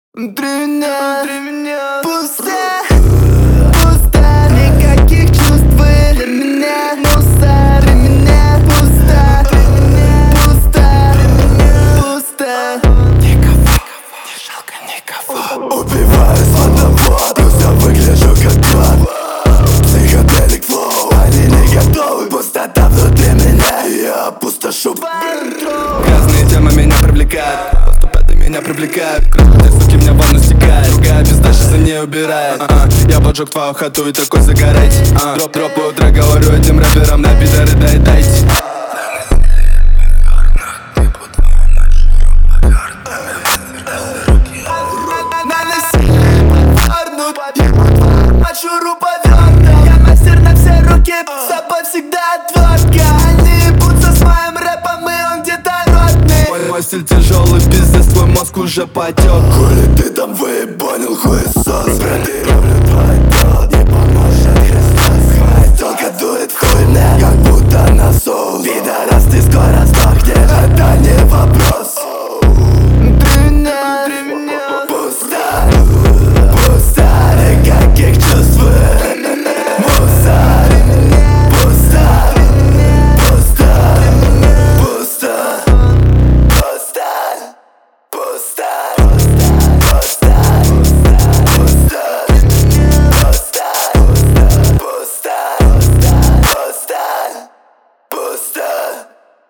Внутри меня пусто, пусто, никаких чувств для меня. Мусор, для меня пусто, пусто, пусто. Никого, не жалко никого. Убиваюсь в одного, просто выгляжу как клад. Психоделик флоу, они не готовы. Пустота внутри меня, я пустошу. Грязные темы меня привлекают, поступаты меня привлекают. Красные суки меня в ванну стекают, другая пизда сейчас за ней убирает. Я поджег твою хату и такой загорайте. Дропаю утро, говорю этим рэперам, на пидоры дайте. Шуру повернут, я мастер на все руки, с собой всегда отвертка. Они ебутся с моим рэпом, и он где-то родный. Мой стиль тяжелый, пиздец, твой мозг уже потек. Хули ты там выебанил хуесос? Брат, я люблю твой